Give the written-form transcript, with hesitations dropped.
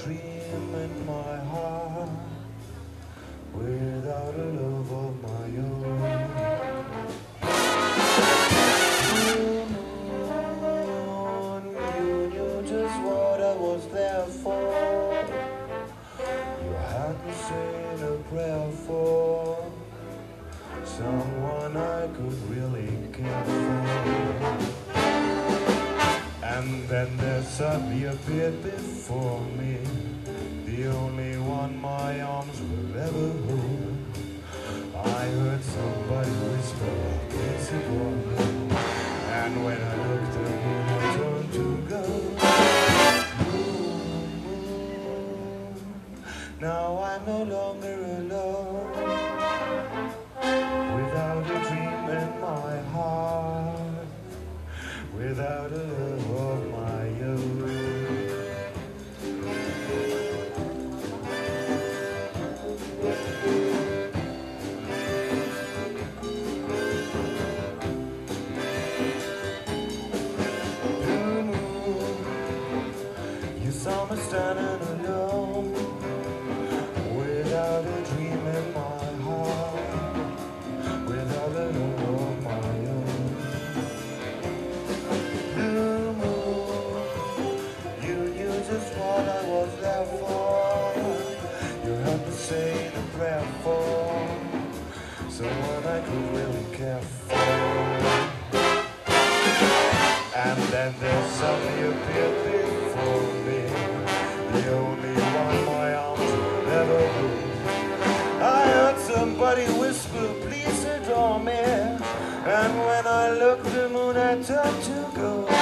dream in my heart, without a love of my own. Moon, you knew just what I was there for. You hadn't said a prayer for someone I could really care for. And then there suddenly appeared before me the only one my arms will ever hold. I heard somebody whisper, "Is it one?" And when I looked at him, I turned to go. Moon, moon, now I'm no longer alone, without a dream in my heart, without a love of my own. You saw me standing alone, without a dream in my heart, without a love of my own. Blue moon, you knew just what I was there for. You had to say the prayer for someone I could really care for. And then there suddenly appeared before me the only one my arms will ever hold. I heard somebody whisper, "Please adore me." And when I looked, the moon had turned to gold.